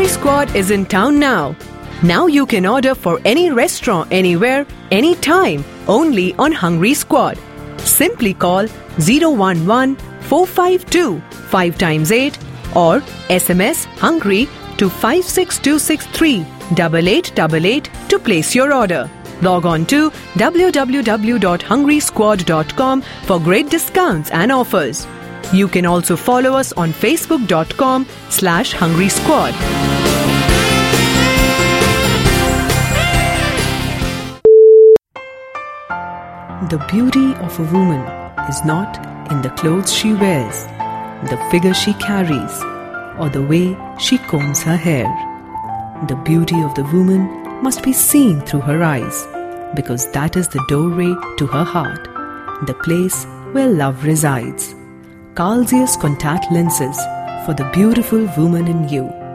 Hungry Squad is in town now. Now you can order for any restaurant anywhere, anytime, only on Hungry Squad. Simply call 011-452 5x8 or SMS HUNGRY to 56263 8888 to place your order. Log on to www.hungrysquad.com for great discounts and offers. You can also follow us on facebook.com/Hungry Squad. The beauty of a woman is not in the clothes she wears, the figure she carries, or the way she combs her hair. The beauty of the woman must be seen through her eyes, because that is the doorway to her heart, the place where love resides. Carl Zeiss contact lenses for the beautiful woman in you.